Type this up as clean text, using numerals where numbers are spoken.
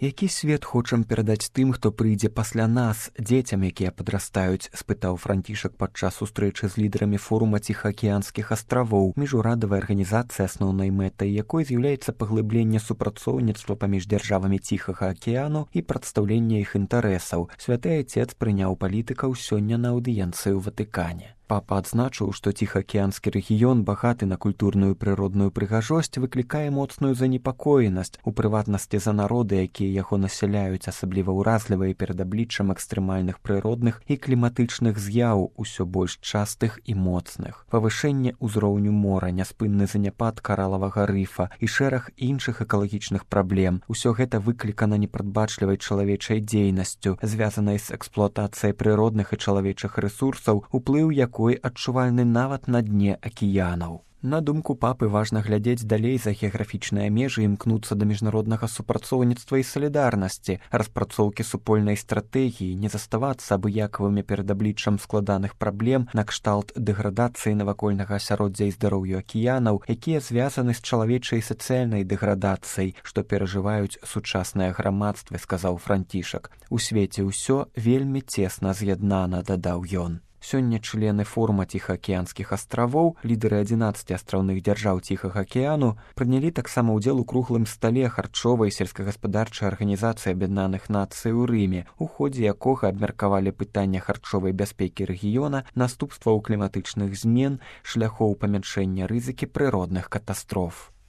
Які свет хочам перадаць тым, хто прыйдзе пасля нас, дзецям, якія падрастаюць, спытаў Францішак падчас сустрэчы з лідарамі форума Ціхаакіянскіх астравоў, міжурадавай арганізацыі, асноўнай мэтай якой з'яўляецца паглыбленне супрацоўніцтва паміж дзяржавамі Ціхага акіяну і прадстаўленне іх інтарэсаў. Святы Айцец прыняў палітыкаў сёння на аўдыенцыі ў Ватыкане. Папа адзначыў, што Ціхаакіянскі рэгіён багаты на культурную і прыродную прыгажосць, выклікае моцную занепакоенасць, у прыватнасці за народы, якія яго насяляюць, асабліва ўразлівыя перад абліччам экстрэмальных прыродных і кліматычных з'яў, усё больш частых і моцных. Павышэнне ўзроўню мора, няспынны заняпад каралавага рыфа і шэраг іншых экалагічных праблем. Усё гэта выклікана непрадбачлівай чалавечай дзейнасцю, звязанай з эксплуатацыяй прыродных і чалавечых рэсурсаў, уплыў якой адчувальны нават на дне акіянаў. На думку папы, важна глядзець далей за геаграфічныя межы і імкнуцца да міжнароднага супрацоўніцтва і салідарнасці, распрацоўкі супольнай стратэгіі, не заставацца абыякавымі перад абліччам складаных праблем накшталт дэградацыі навакольнага асяроддзя і здароўю акіянаў, якія звязаны з чалавечай сацыяльнай дэградацыяй, што перажываюць сучасныя грамадствы, сказаў Францішак. У свеце ўсё вельмі цесна з'яднана, дадаў ён. Сёння члены форума Ціхаакіянскіх астравоў, лідары 11 астраўных дзяржаў Ціхага акіяну, прынялі таксама ўдзел у круглым стале харчовай сельскагаспадарчай арганізацыі Аб'яднаных Нацый у Рыме, у ходзе якога абмеркавалі пытання харчовай бяспекі рэгіёна, наступстваў кліматычных змен, шляхоў памяншэння рызыкі прыродных катастроф.